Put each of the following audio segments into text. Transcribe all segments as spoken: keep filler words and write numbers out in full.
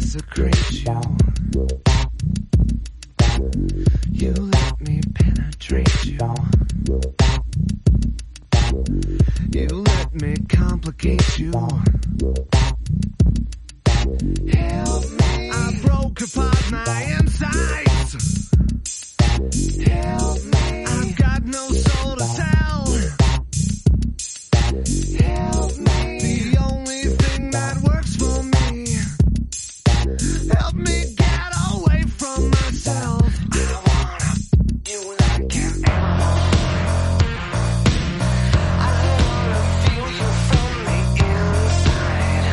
desecrate you. You let me penetrate you. You let me complicate you. Help me. I broke apart my insides. Help me. I've got no soul to tell. Help me. The only thing that works for me. Help me get away from myself. I wanna you like an animal. I wanna feel you from the inside.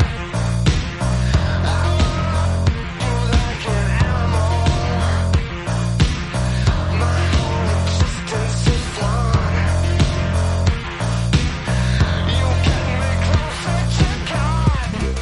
I wanna you like an animal. My whole existence is flawed. You get me closer to God.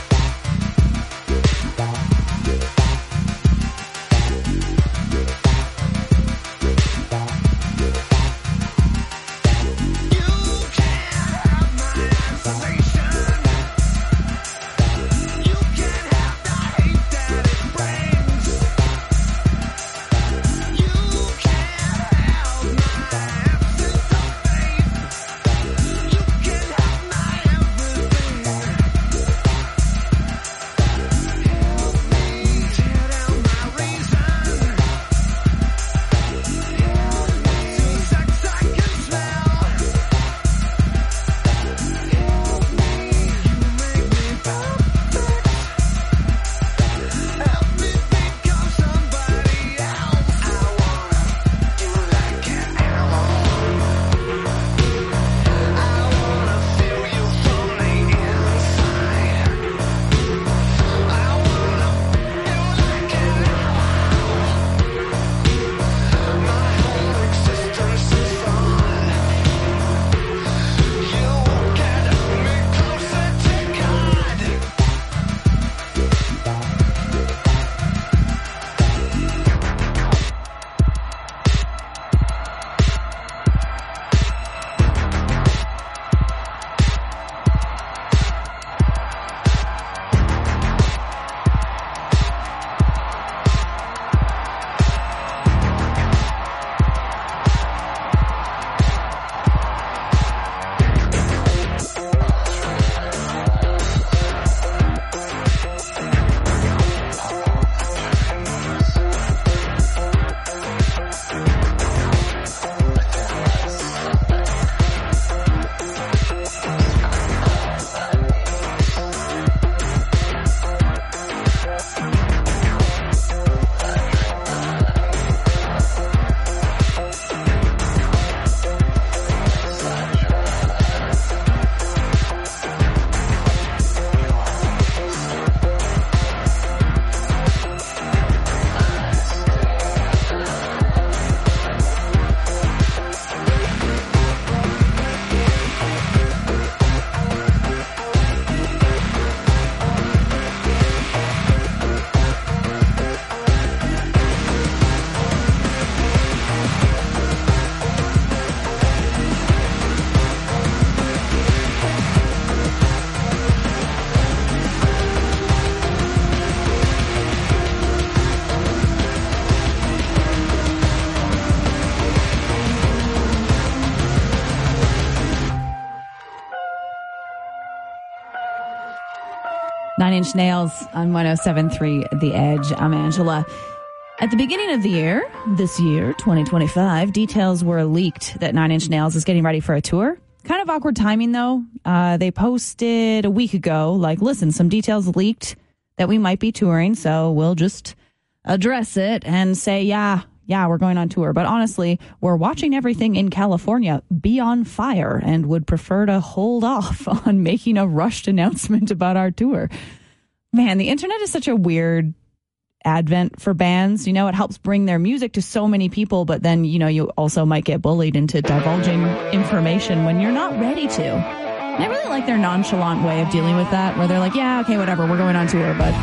Nine Inch Nails on one oh seven point three The Edge. I'm Angela. At the beginning of the year, this year, twenty twenty-five, details were leaked that Nine Inch Nails is getting ready for a tour. Kind of awkward timing, though. Uh, they posted a week ago, like, listen, some details leaked that we might be touring, so we'll just address it and say, yeah, yeah, we're going on tour. But honestly, we're watching everything in California be on fire and would prefer to hold off on making a rushed announcement about our tour. Man, the internet is such a weird advent for bands. You know, it helps bring their music to so many people, but then, you know, you also might get bullied into divulging information when you're not ready to. And I really like their nonchalant way of dealing with that, where they're like, yeah, okay, whatever, we're going on tour, but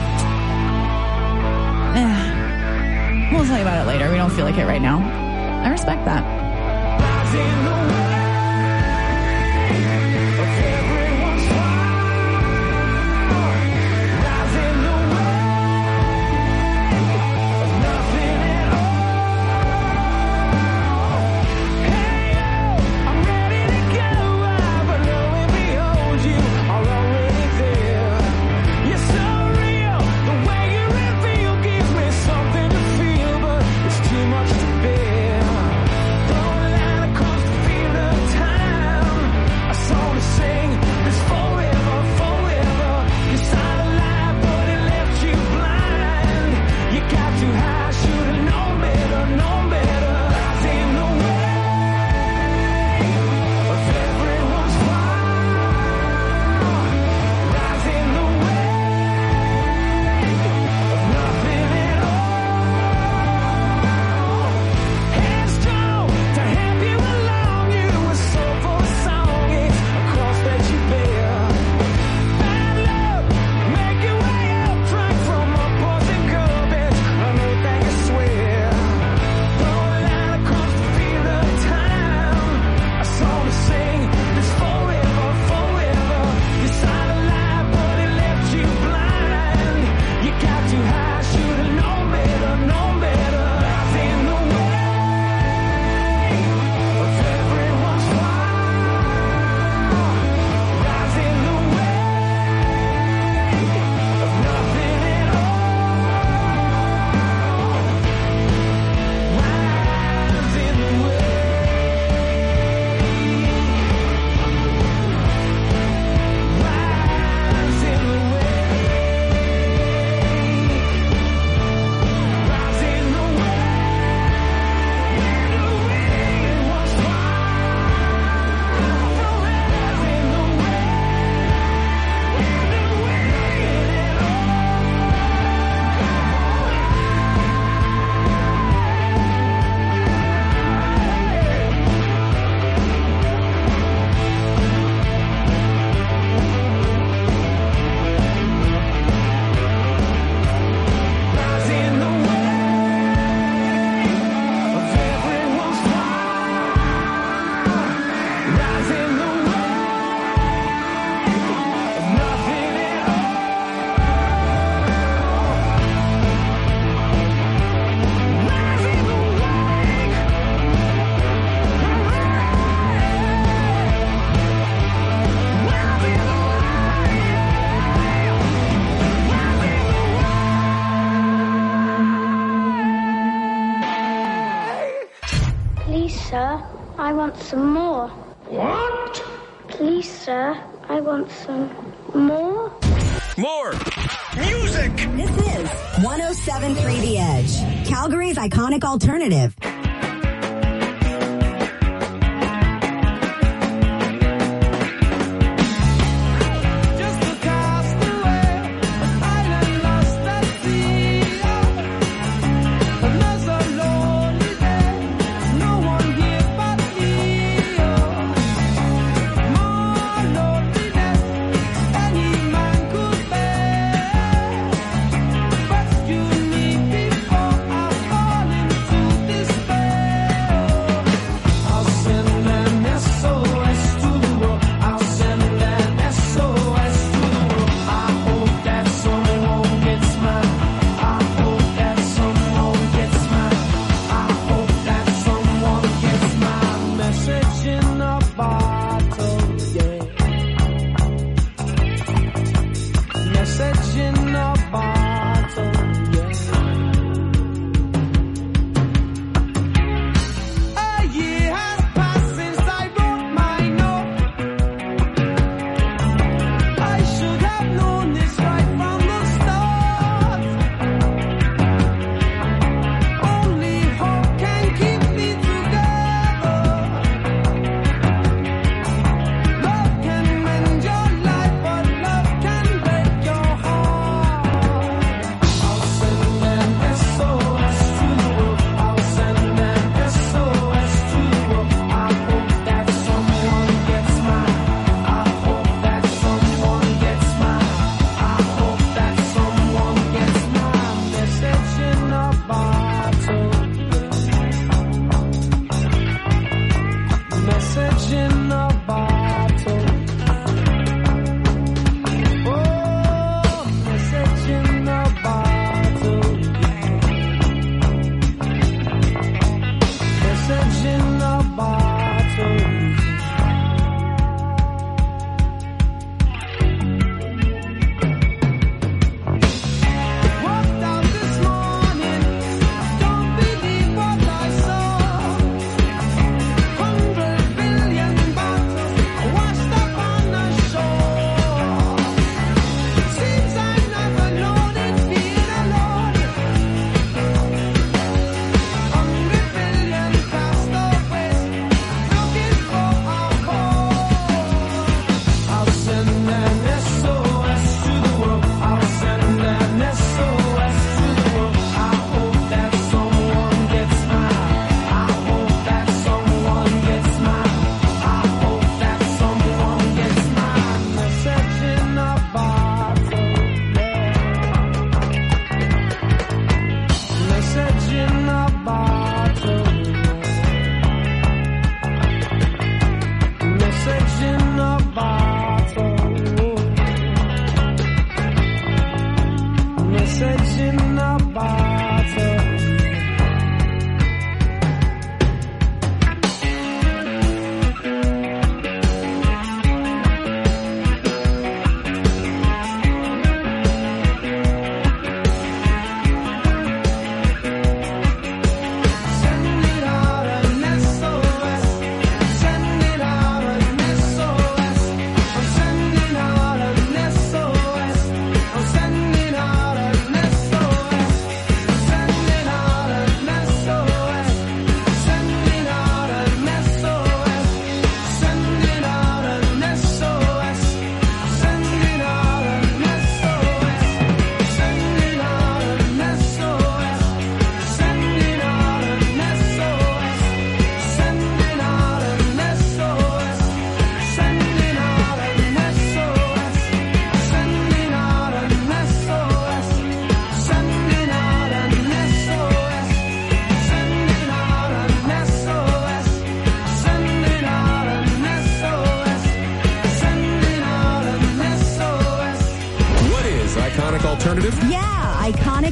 eh, we'll tell you about it later. We don't feel like it right now. I respect that. too high, should've known better, known better. In the way of everyone's fire, rise in the way of nothing at all. Rise in the way. Rise in the way. Rise in the way. The way was fine. Rise in the way. The way it all. Rise in the way of everyone's fire. Rise in the way of nothing at all. Rise in the way. Rise in the Please, sir, I want some more. What? Please, sir, I want some more. More music. This is one oh seven point three The Edge, Calgary's iconic alternative. Just a castaway, an island lost at sea. Another lonely day, no one here but me. More loneliness any man could bear. Rescue me before I fall into despair.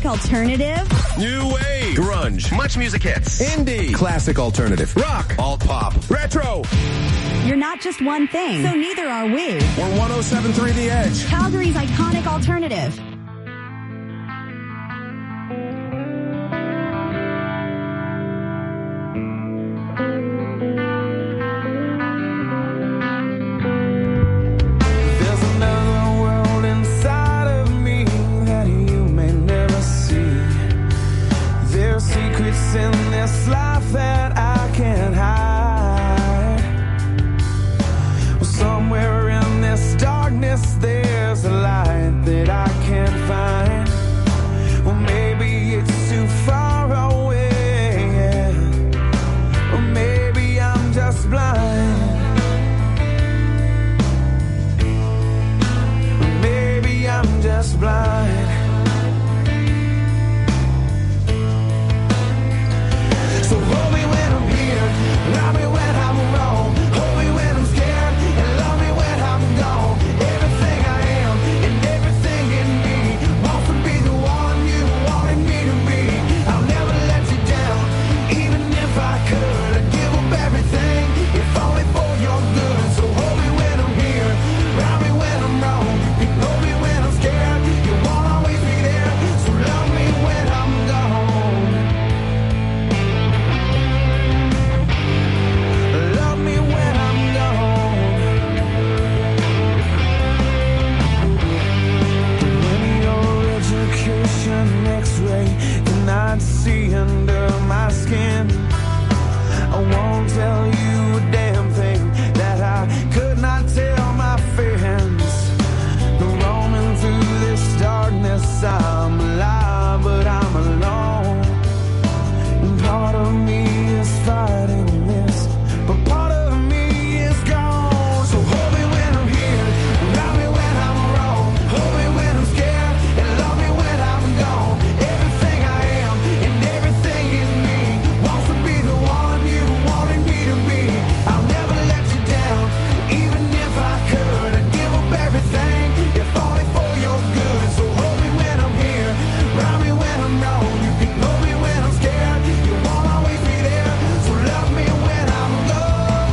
alternative. New wave. Grunge. Much music hits. Indie. Classic alternative. Rock. Alt pop. Retro. You're not just one thing, so neither are we. We're one oh seven point three The Edge. Calgary's iconic alternative. In this life that I can't hide. Well, somewhere in this darkness there's a light that I can't find. Well, maybe it's too far away, yeah. Or maybe I'm just blind. Or maybe I'm just blind. So hold me when I'm here, love me when I'm wrong, hold me when I'm scared, and love me when I'm gone. Everything I am and everything in me wants to be the one you wanted me to be. I'll never let you down, even if I could. I'd give up everything, if only for your good. So hold me when I'm here, love me when I'm wrong, you hold me when I'm scared, you won't always be there. So love me when I'm gone. Love me when I'm gone. When your education X-ray cannot see under my skin, I won't tell you a damn thing that I could not tell my friends. Roaming through this darkness, I'm alive, but I'm alone. And part of me is fighting this, but part of me is gone. So hold me when I'm here, love me when I'm wrong, hold me when I'm scared, and love me when I'm gone. Everything I am and everything in me wants to be the one you wanted me to be. I'll never let you down, even if I could. I'd give up everything, if only for your good. So hold me when I'm here, love me when I'm wrong. You can hold me when I'm scared, you won't always be there. So love me when I'm gone.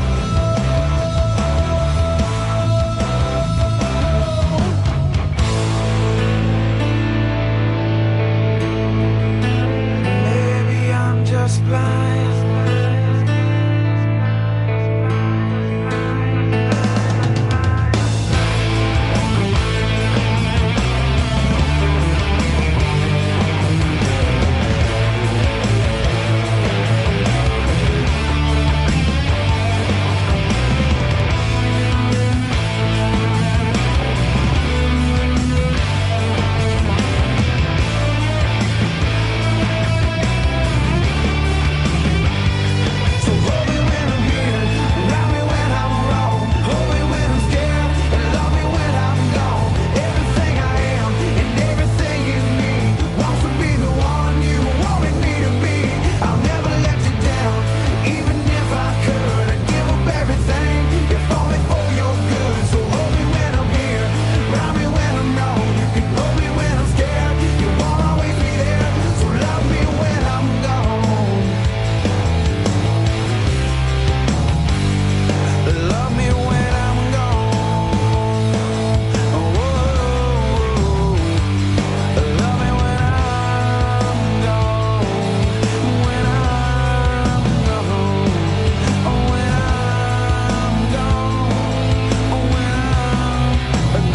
Maybe I'm just blind. So hold me when I'm here, love me when I'm wrong, hold me when I'm scared, and love me when I'm gone. Everything I am and everything in me wants to be the one you wanted me to be. I'll never let you down, even if I could. I'd give up everything, if only for your good. So hold me when I'm here, love me when I'm wrong. You can hold me when I'm scared, you won't always be there. So love me when I'm gone. Love me when I'm gone. Oh, love me when I'm gone. When I'm gone. Oh, when I'm gone. Oh, when I'm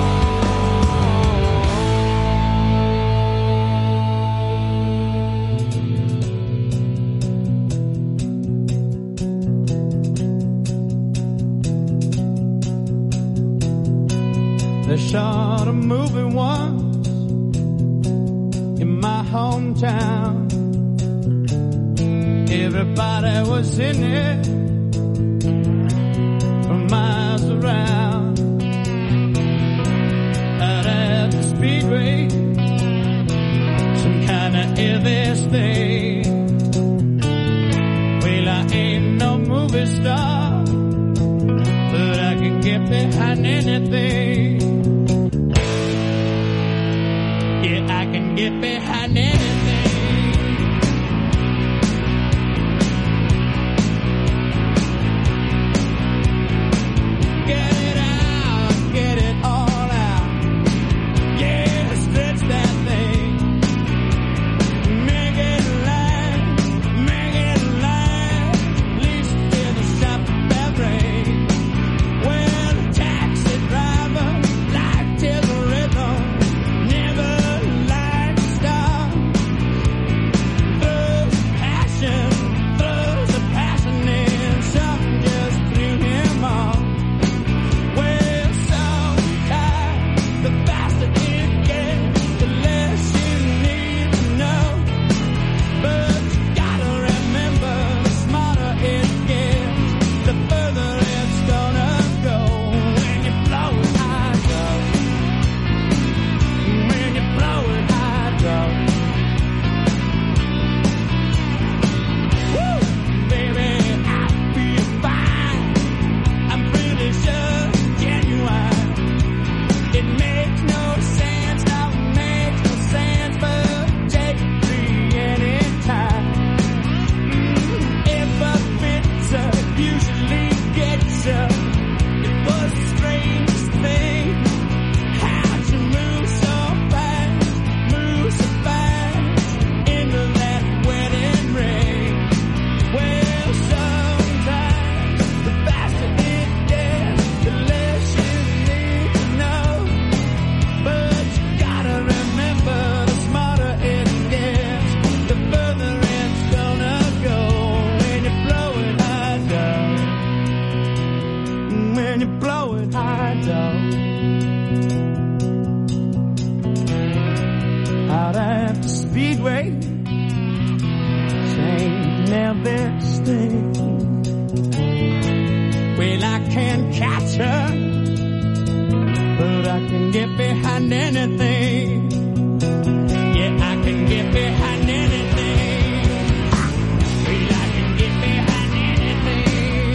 They shot a movie once in my hometown. Everybody was in it for miles around. Out at the speedway, some kind of heavy thing. Well, I ain't no movie star, but I can get behind anything. Yeah, I can can get behind anything. Get it out, get it all out. Yeah, stretch that thing. Make it last, make it last. At least till the shop bell ring. Well, taxi driver, life till the rhythm. Never like to stop. Throws passion, throws the passion in. Something just threw him off. Well, sometimes the faster it gets, the less you need to know. But you gotta remember, the smarter it gets, the further it's gonna go. When you blow it, I go. When you blow it, I go. Woo! Baby, I feel fine. I'm pretty sure it's genuine. It makes no sense, no, it makes no sense, but take it free anytime. Mm, if a pizza usually gets you, it was the strangest thing. How'd you move so fast, move so fast into that wedding ring? Well, sometimes the faster it gets, the less you need to know. But you gotta remember, the smarter it gets, the further it's gonna go. When you blow it, I don't. When you blow it, I don't. Out at the speedway, saying Elvis thing. Well, I can't catch her, but I can get behind anything. Yeah, I can get behind anything. Well, I can get behind anything.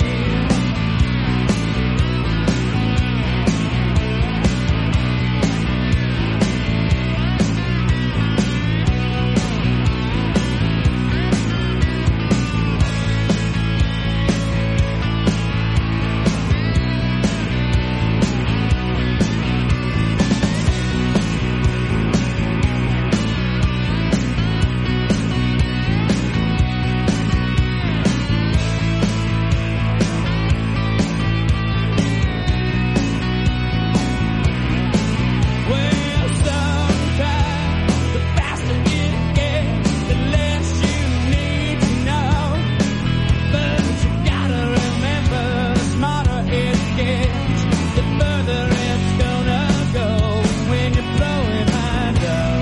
Well, sometimes the faster it gets, the less you need to know. But you gotta remember, the smarter it gets, the further it's gonna go. When you blow it, I know.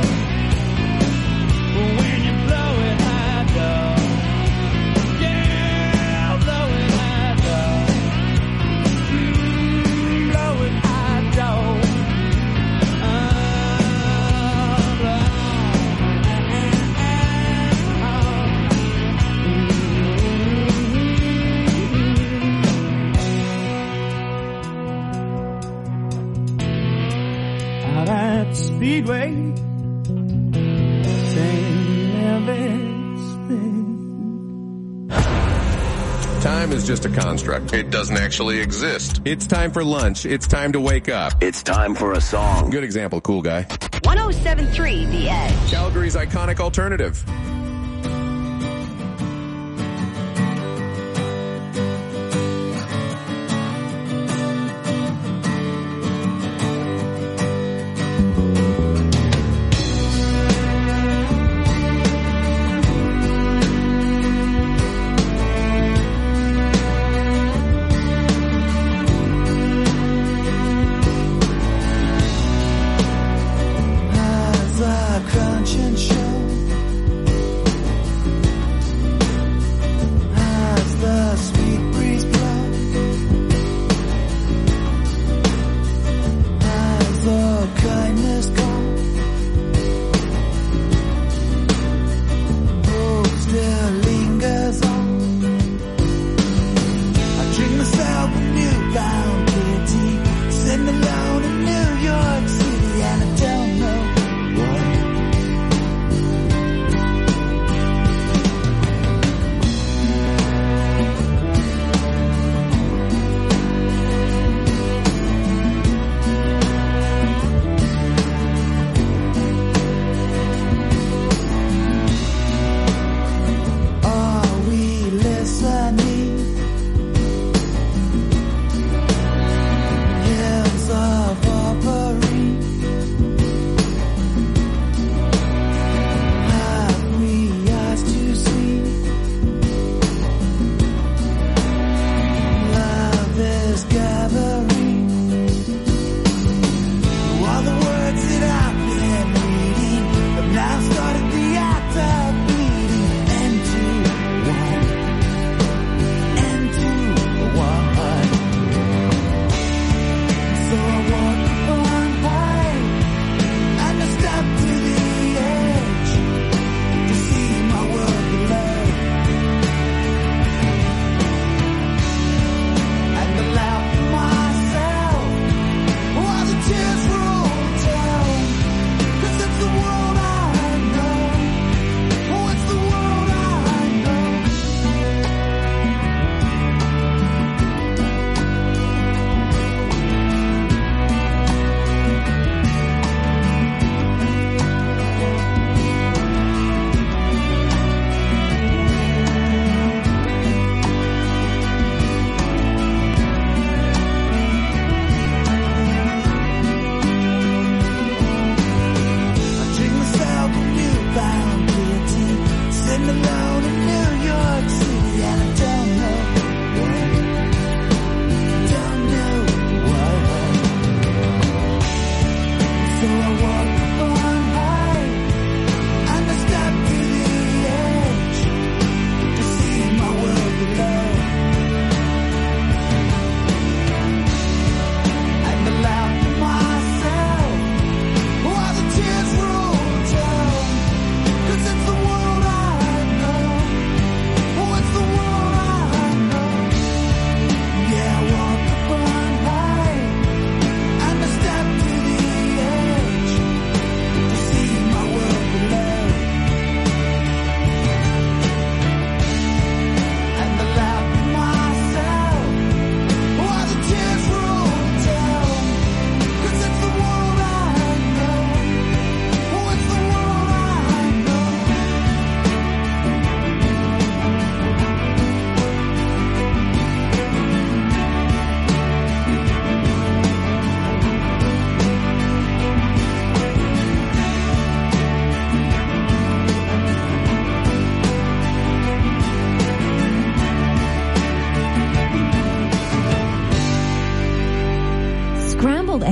When you blow it, I know. Yeah, blow it, I know. Mm, blow it, I know. Out at the speedway, saying Elvis thing. Time is just a construct. It doesn't actually exist. It's time for lunch. It's time to wake up. It's time for a song. Good example, cool guy. one oh seven point three The Edge. Calgary's iconic alternative. Eyes are crunching show.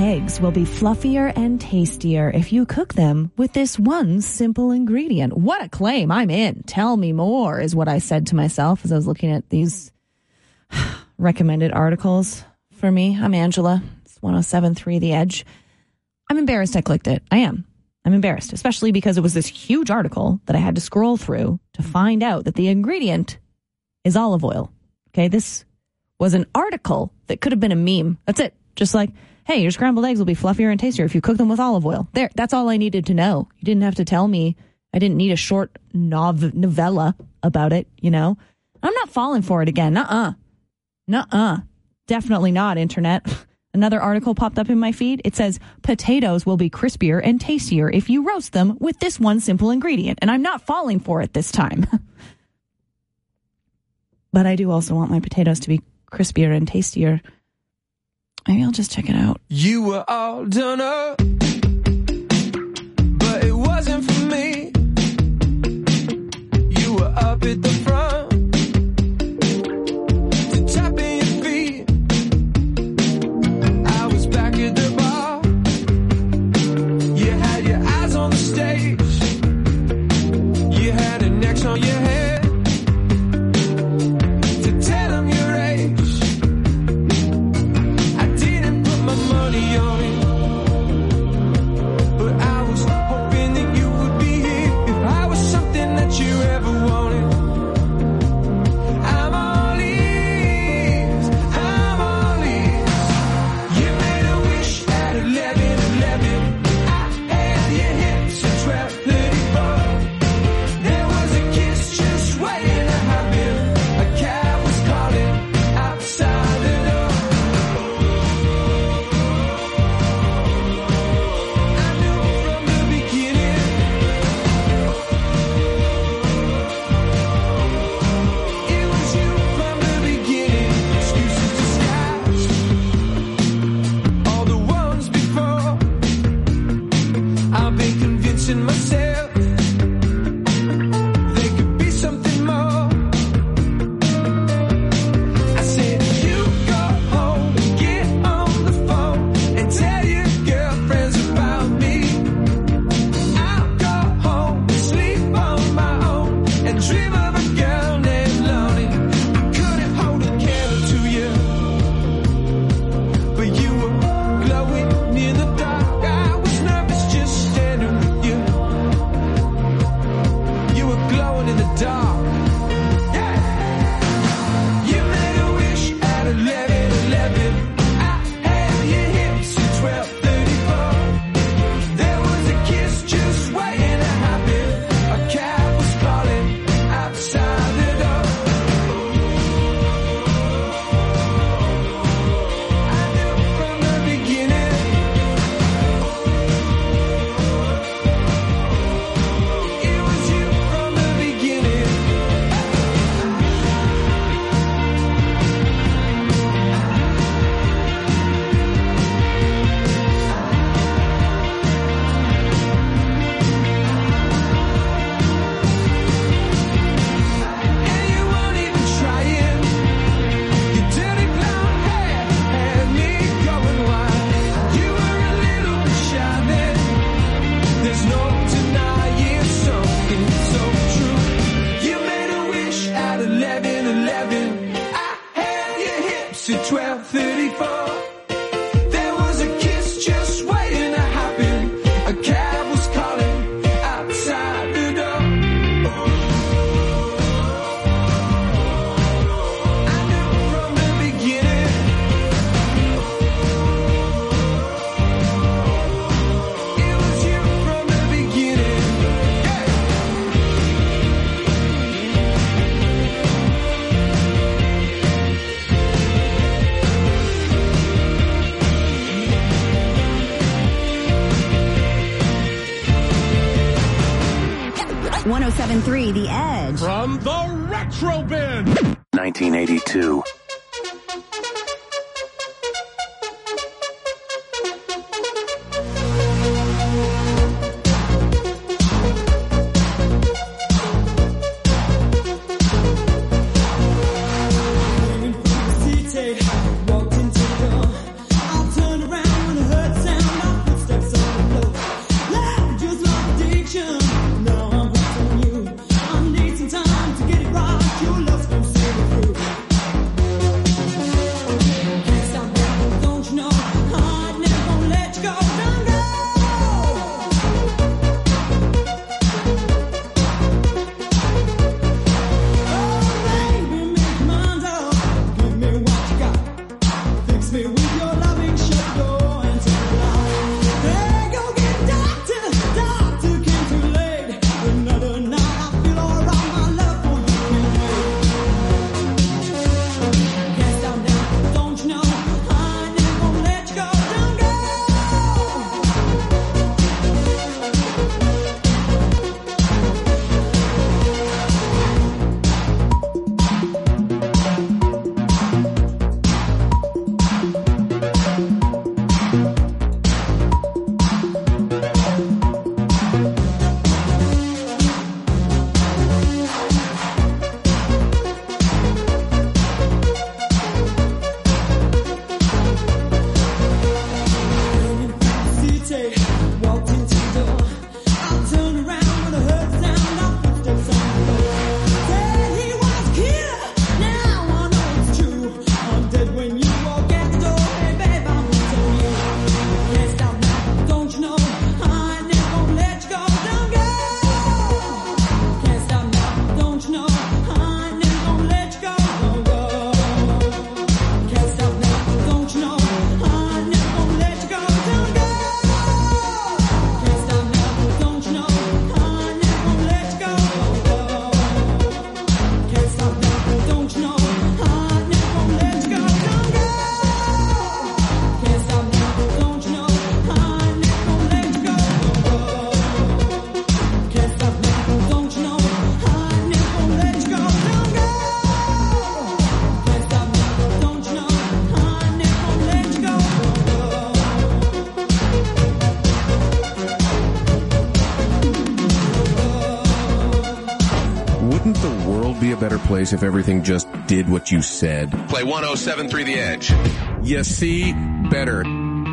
eggs will be fluffier and tastier if you cook them with this one simple ingredient. What a claim. I'm in. Tell me more is what I said to myself as I was looking at these recommended articles for me. I'm Angela. It's one oh seven point three The Edge. I'm embarrassed I clicked it. I am. I'm embarrassed, especially because it was this huge article that I had to scroll through to find out that the ingredient is olive oil. Okay, this was an article that could have been a meme. That's it. Just like, hey, your scrambled eggs will be fluffier and tastier if you cook them with olive oil. There, that's all I needed to know. You didn't have to tell me. I didn't need a short nov- novella about it, you know. I'm not falling for it again. Nuh-uh. Nuh-uh. Definitely not, internet. Another article popped up in my feed. It says, potatoes will be crispier and tastier if you roast them with this one simple ingredient. And I'm not falling for it this time. But I do also want my potatoes to be crispier and tastier. Maybe I'll just check it out. You were all done up, but it wasn't for me. You were up at the front to tapping your feet. I was back at the bar. You had your eyes on the stage. You had an X on your head. one oh seven point three The Edge. From the Retro Bin. nineteen eighty-two. Walked into the door. I'll turn around when it hurts. Wouldn't the world be a better place if everything just did what you said? Play one oh seven point three The Edge. You see? Better.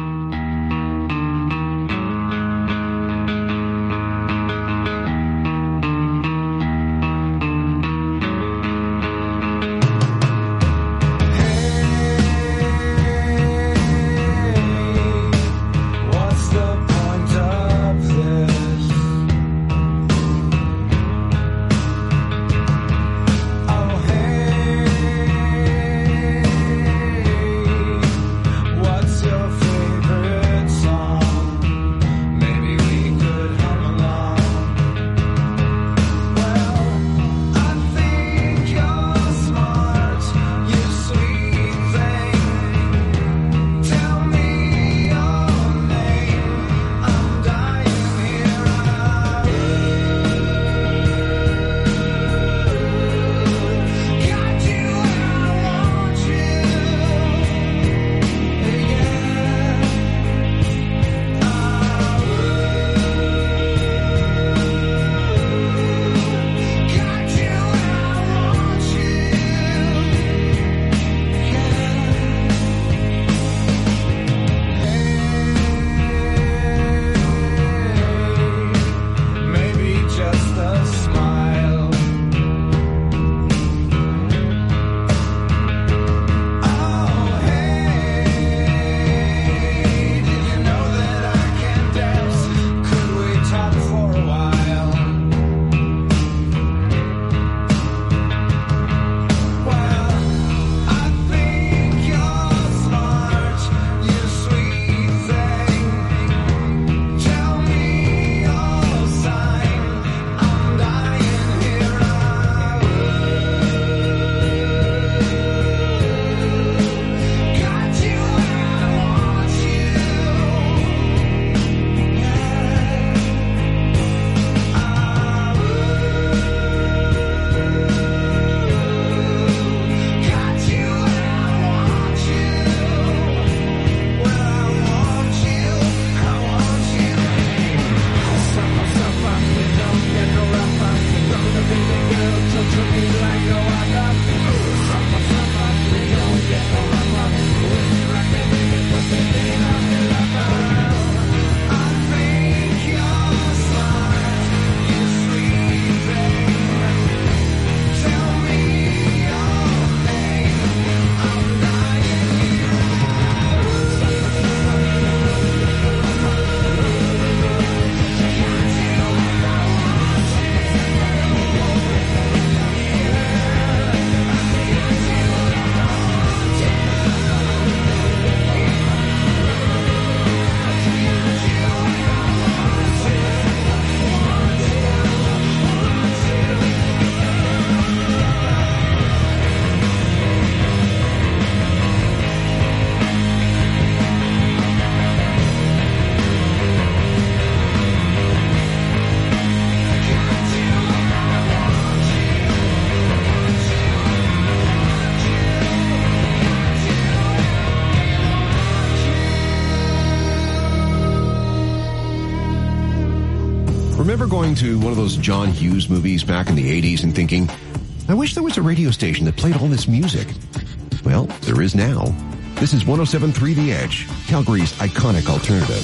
Remember going to one of those John Hughes movies back in the eighties and thinking, I wish there was a radio station that played all this music. Well, there is now. This is one oh seven point three The Edge, Calgary's iconic alternative.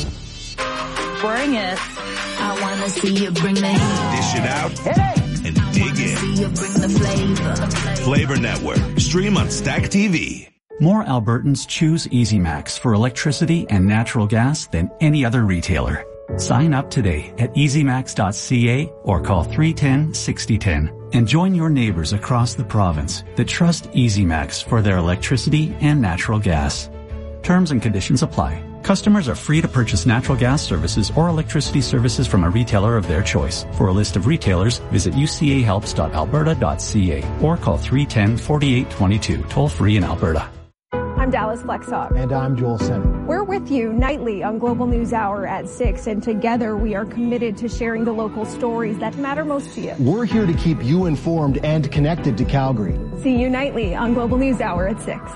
Bring it. I want to see you bring the heat. Dish it out and dig in. See you bring the flavor. Flavor Network. Stream on Stack T V. More Albertans choose EasyMax for electricity and natural gas than any other retailer. Sign up today at easy max dot c a or call three one zero, six zero one zero and join your neighbors across the province that trust EasyMax for their electricity and natural gas. Terms and conditions apply. Customers are free to purchase natural gas services or electricity services from a retailer of their choice. For a list of retailers, visit u c a helps dot alberta dot c a or call three one zero, four eight two two, toll free in Alberta. I'm Dallas Flexhawk. And I'm Joel Simon. We're with you nightly on Global News Hour at six, and together we are committed to sharing the local stories that matter most to you. We're here to keep you informed and connected to Calgary. See you nightly on Global News Hour at six.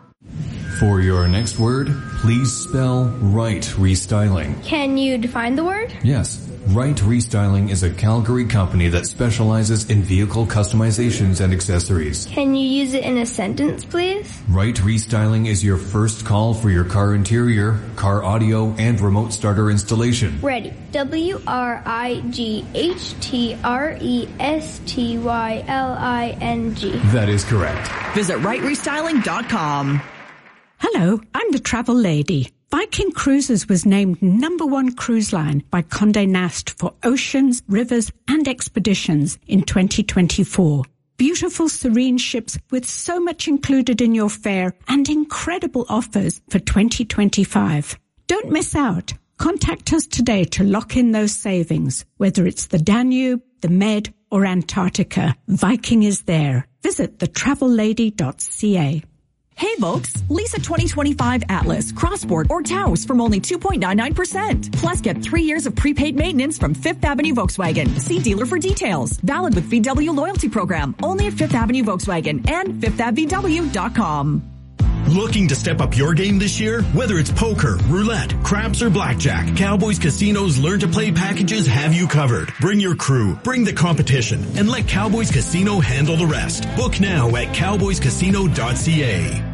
For your next word, please spell right restyling. Can you define the word? Yes. Wright Restyling is a Calgary company that specializes in vehicle customizations and accessories. Can you use it in a sentence, please? Wright Restyling is your first call for your car interior, car audio, and remote starter installation. Ready. W R I G H T R E S T Y L I N G. That is correct. Visit Wright Restyling dot com. Hello, I'm the Travel Lady. Viking Cruises was named number one cruise line by Condé Nast for oceans, rivers, and expeditions in twenty twenty-four. Beautiful, serene ships with so much included in your fare and incredible offers for twenty twenty-five. Don't miss out. Contact us today to lock in those savings, whether it's the Danube, the Med, or Antarctica. Viking is there. Visit the travel lady dot c a. Hey folks, lease a twenty twenty-five Atlas, Crossport, or Taos from only two point nine nine percent. Plus get three years of prepaid maintenance from Fifth Avenue Volkswagen. See dealer for details. Valid with V W loyalty program. Only at Fifth Avenue Volkswagen and fifth av v w dot com. Looking to step up your game this year? Whether it's poker, roulette, craps, or blackjack, Cowboys Casino's Learn to Play packages have you covered. Bring your crew, bring the competition, and let Cowboys Casino handle the rest. Book now at cowboys casino dot c a.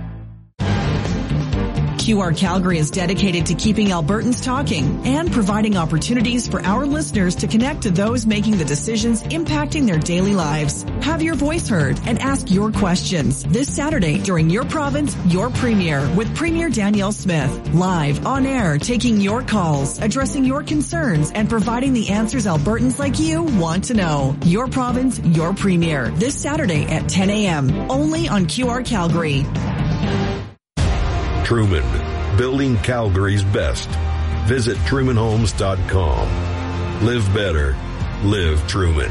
Q R Calgary is dedicated to keeping Albertans talking and providing opportunities for our listeners to connect to those making the decisions impacting their daily lives. Have your voice heard and ask your questions this Saturday during Your Province, Your Premier with Premier Danielle Smith. Live on air, taking your calls, addressing your concerns, and providing the answers Albertans like you want to know. Your Province, Your Premier this Saturday at ten a.m. only on Q R Calgary. Truman, building Calgary's best. Visit truman homes dot com. Live better. Live Truman.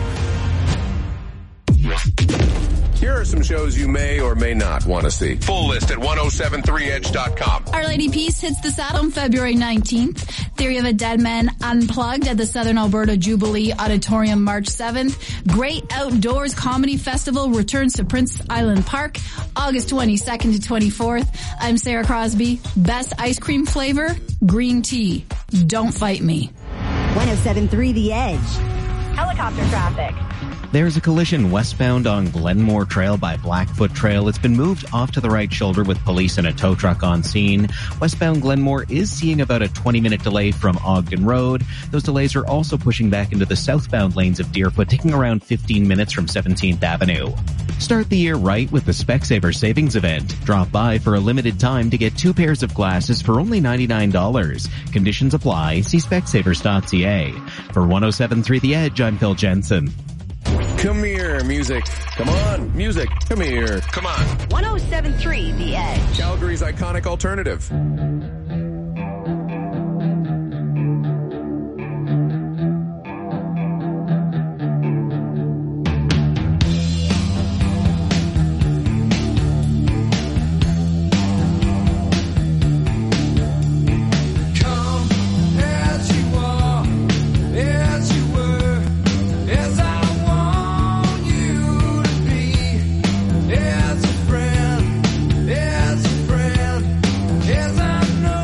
Here are some shows you may or may not want to see. Full list at ten seventy-three edge dot com. Our Lady Peace hits the saddle on February nineteenth. Theory of a Dead Man Unplugged at the Southern Alberta Jubilee Auditorium March seventh. Great Outdoors Comedy Festival returns to Prince Island Park August twenty-second to twenty-fourth. I'm Sarah Crosby. Best ice cream flavor? Green tea. Don't fight me. ten seventy-three The Edge. Helicopter traffic. There's a collision westbound on Glenmore Trail by Blackfoot Trail. It's been moved off to the right shoulder with police and a tow truck on scene. Westbound Glenmore is seeing about a twenty-minute delay from Ogden Road. Those delays are also pushing back into the southbound lanes of Deerfoot, taking around fifteen minutes from seventeenth Avenue. Start the year right with the Specsavers Savings Event. Drop by for a limited time to get two pairs of glasses for only ninety-nine dollars. Conditions apply. See specsavers dot c a. For ten seventy-three The Edge, I'm Phil Jensen. Come here, music. Come on, music. Come here. Come on. ten seventy-three The Edge. Calgary's iconic alternative. As a friend, as a friend, as I know.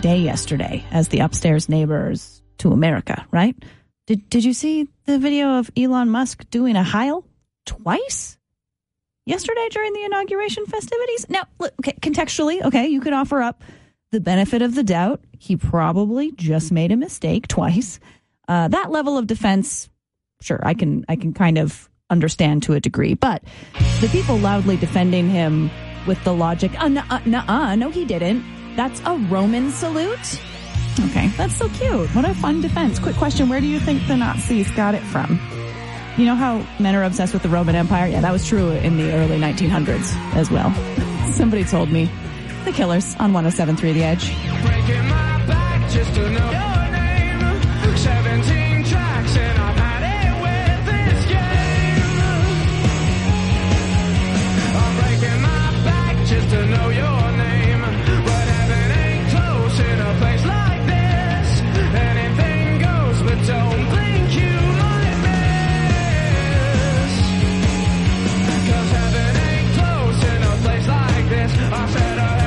day yesterday as the upstairs neighbors to America, right? Did Did you see the video of Elon Musk doing a Heil twice yesterday during the inauguration festivities? Now, look, okay, contextually, okay, you could offer up the benefit of the doubt. He probably just made a mistake twice. Uh, that level of defense, sure, I can I can kind of understand to a degree. But the people loudly defending him with the logic, uh, nuh-uh, nuh-uh, no, he didn't. That's a Roman salute. Okay, that's so cute. What a fun defense. Quick question, where do you think the Nazis got it from? You know how men are obsessed with the Roman Empire? Yeah, that was true in the early nineteen hundreds as well. Somebody told me. The Killers on one oh seven point three The Edge. Breaking my back just to know your name. seventeen tracks and I've had it with this game. I'm breaking my back just to know your name. But heaven ain't close in a place like this. Anything goes, but don't think you might miss. Cause heaven ain't close in a place like this. I said I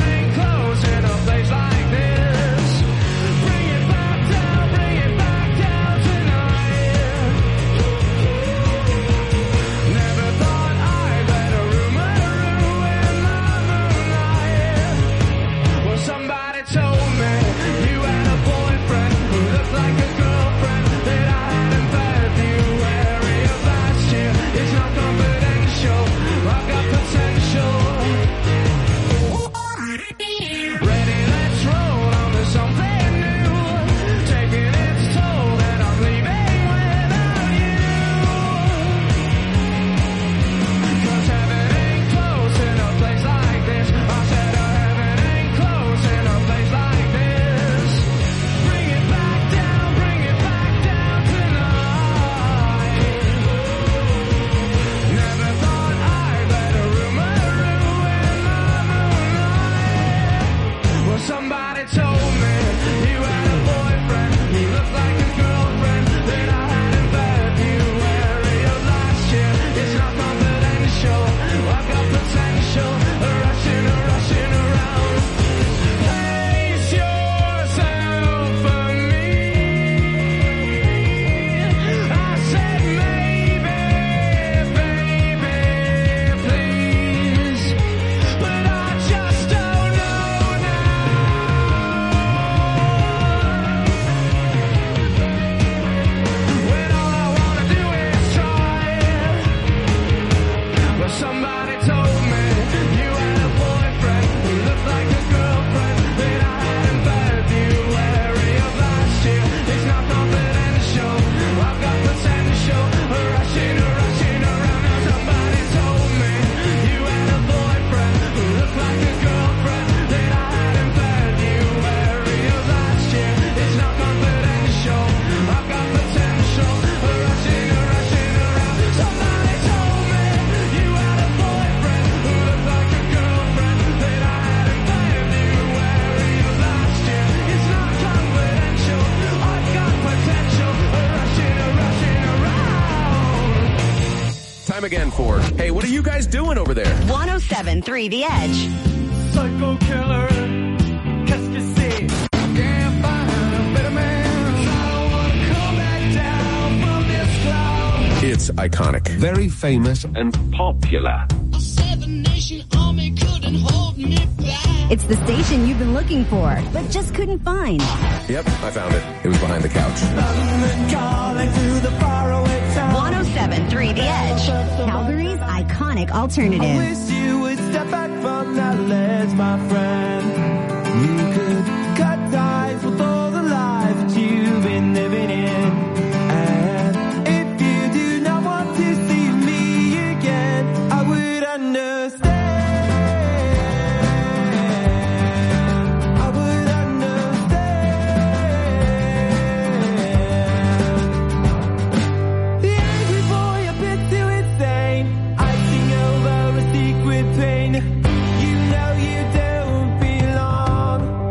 Again for, hey, what are you guys doing over there? one oh seven point three The Edge. Psycho killer, qu'est-ce que c'est? Can't find a better man. I don't want to come back down from this cloud. It's iconic. Very famous and popular. A seven-nation army couldn't hold me back. It's the station you've been looking for, but just couldn't find. Yep, I found it. It was behind the couch. one oh seven point three The Edge. Calgary's iconic alternative. I wish you would step back from that ledge, my friend. You could cut ties with all the life that you've been living in. And if you do not want to see me again, I would understand. I would understand. The angry boy a bit too insane, icing over a secret pain. You know you don't belong.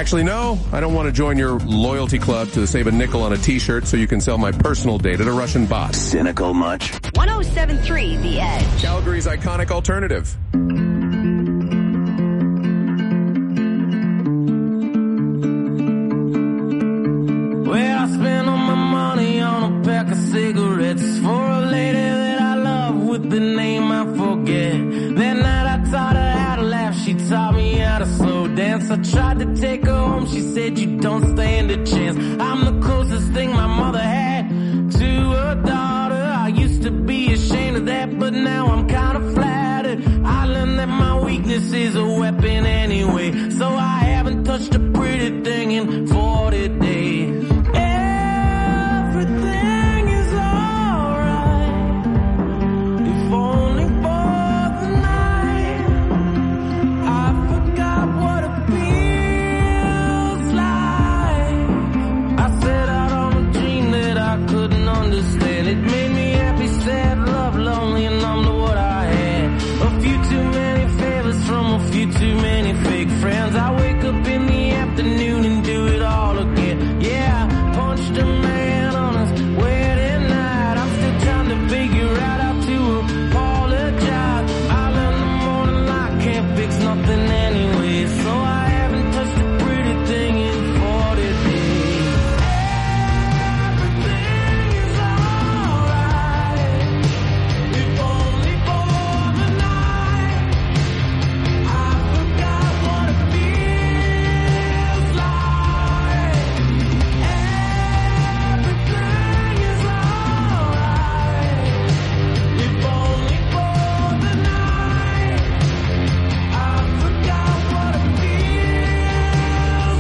Actually, no, I don't want to join your loyalty club to save a nickel on a t-shirt so you can sell my personal data to Russian bots. Cynical much? one oh seven point three The Edge. Calgary's iconic alternative. Well, I spent all my money on a pack of cigarettes for a lady that I love with the name I forget. That night I taught her how to laugh, she taught me how to slow dance. I tried to take her home, she said you don't stand a chance. I'm the closest thing my mother had to a daughter. I used to be ashamed of that, but now I'm kind of flattered. I learned that my weakness is a weapon anyway, so I haven't touched a pretty thing in forty days. Everything is alright, if only for the night. I forgot what it feels like. I set out on a dream that I couldn't understand. It made me happy, sad, love, lonely, and numb to what I had. A few too many favors from a few too many fake friends. I wake up in the afternoon and do it all again. Yeah, I punched a man on his wedding night. I'm still trying to figure out how to apologize. I learned the morning light can't fix nothing anyway, so I haven't touched a pretty thing in forty days. Everything is alright, if only for the night. I forgot what it feels like. Everything is alright, if only for the night. I forgot what it feels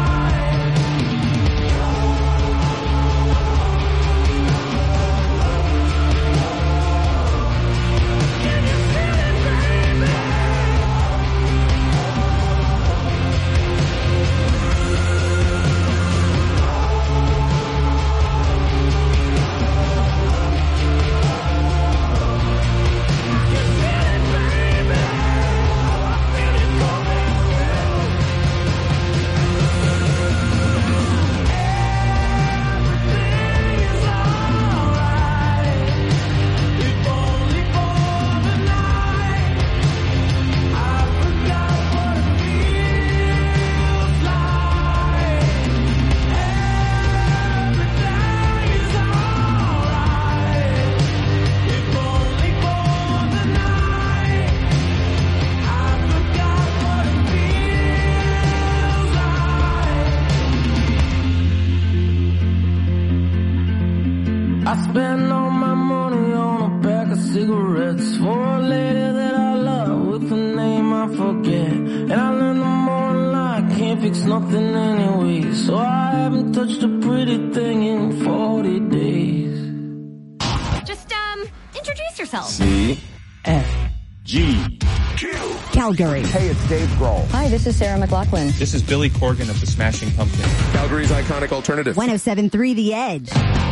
I spent all my money on a pack of cigarettes for a lady that I love with a name I forget. And I learned the morning light can't fix nothing anyway, so I haven't touched a pretty thing in forty days. Just, um, introduce yourself. C F G Calgary. Hey, it's Dave Grohl. Hi, this is Sarah McLachlan. This is Billy Corgan of the Smashing Pumpkins. Calgary's iconic alternative. one oh seven point three The Edge.